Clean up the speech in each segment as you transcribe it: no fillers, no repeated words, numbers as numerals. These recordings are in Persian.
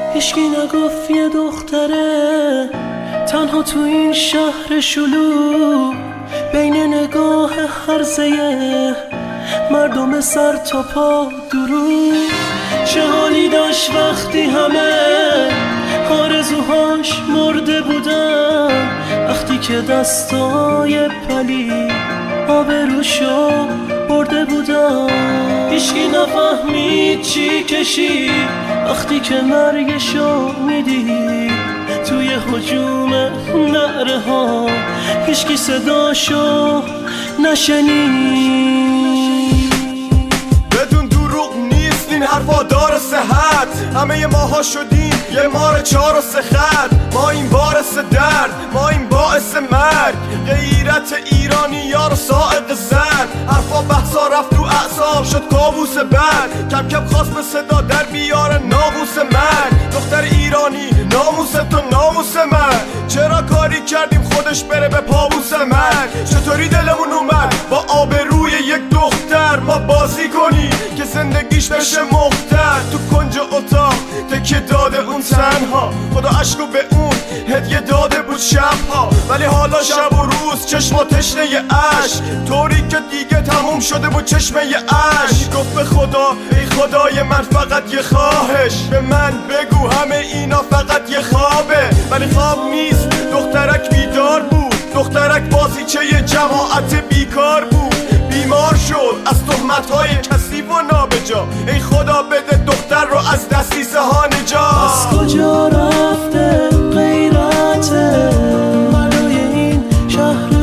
هیچکی نگفت یه دختره تنها تو این شهر شلوغ بین نگاه هرزه مردم سر تا پا درو. چه حالی داشت وقتی همه آرزوهاش مرده بودن، وقتی که دستای پلی آبروشو برده بودن. هیچکی نفهمید چی کشید وقتی که مرگشو میدید توی هجوم نعره ها، هیچکی صداشو نشنید. بدون دروغ نیست این حرفا داره صحت، همه ماها شدیم یه مار 4 و 3 خط. ما این باعث درد، ما این باعث مرگ، غیرت ایرانی یار سائق زن. حرفا بحثا رفت تو اعصاب شد کابوس بد، کم کم خواست به صدا در بیاره ناموس من. دختر ایرانی ناموس تو ناموس من، چرا کاری کردیم خودش بره به پابوس من؟ چطوری دلمون اومد با آبروی یک دختر ما بازی کنی که زندگیش بشه مختل؟ تو کنج اتاق تکیه داده اون تنها، خدا عشقو به اون هدیه داده بود شبها. ولی حالا شب و روز چشم و تشنه عشق، طوری که دیگه تموم شده بود چشمه عشق. گفت به خدا ای خدای من فقط یه خواهش، به من بگو همه اینا فقط یه خوابه. ولی خواب نیست، دخترک بیدار بود، دخترک بازیچه یه جماعت بیکار بود. بیمار شد از تهمت‌های کثیف و نابجا، ای خدا بده دختر رو از دسیسه ها نجات. از کجا رفته غیرت مردای این شهر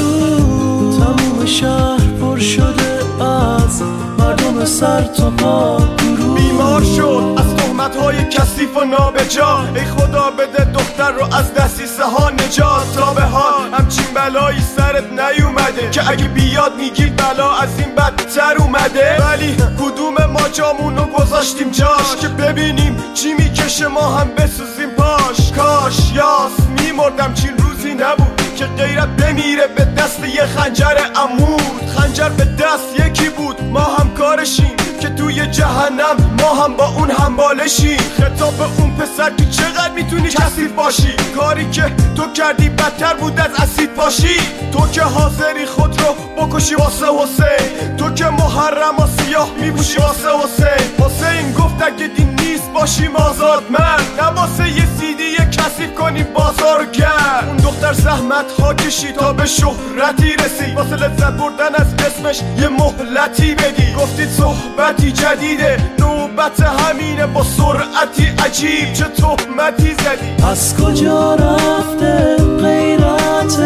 شلوغ؟ تموم شهر پر شده از مردم سر تا پا درو. بیمار شد از تهمت‌های کثیف و نابجا، ای خدا بده دختر رو از دسیسه ها نجات. تا به حال همچین بلایی سرت نیومده که اگه بیاد میگی بلا از این بدتر اومده. ولی کدوم ما جامونو گذاشتیم جاش که ببینیم چی میکشه ما هم بسوزیم پاش؟ کاش یاس میمردم چین روزی نبود که غیرت بمیره به دست یه خنجر عمود. خنجر به دست یکی بود، ما هم کارشیم که توی جهنم ما هم با اون همبالشیم. خطاب به اون پسر که چقدر میتونی کثیف باشی، کاری که تو کردی بدتر بود از اسید باشی. تو که حاضری خود رو بکشی واسه حسین، تو که محرم و سیاه میپوشی واسه حسین. حسین گفت اگه دین نیست باشیم آزاد من، نه واسه یه سیدی کثیف کنی بازار گرد. اون دختر زحمت ها کشید تا به شهرتی رسید، واسه لذت بردن از اسمش یه مهلتی بدی. گفتید صحبتی جدیده، نوبت همینه با سرعتی عجیب، چه تهمتی زدی؟ از کجا رفته غیرت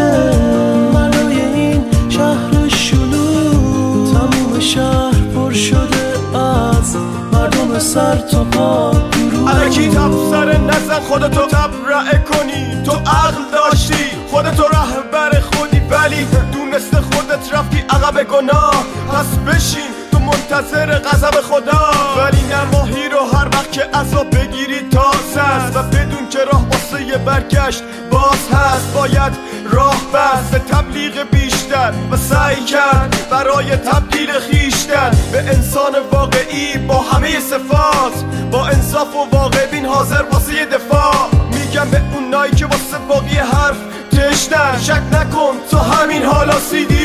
مردای این شهر شلوغ؟ تموم شهر پر شده از مردم سر تا پا درو. الکی تبصره نزن خودتو تبرئه کنی، تو عقل داشتی خودتو رهبر خودی، ولی دونسته خودت رفتی عقب گناه. پس بشین تو منتظر غضب خدا، ولی نماهی رو هر وقت که عذاب بگیری تازه است. و بدون که راه واسه یه برگشت باز هست، باید راه بست به تبلیغ بیشتر و سعی کرد برای تبدیل خیشتن به انسان واقعی با همه صفات، با انصاف و واقع بین حاضر واسه یه دفاع. میگم به اونایی که واسه باقی حرف تشنن، شک نکن تو همین حالا سیدی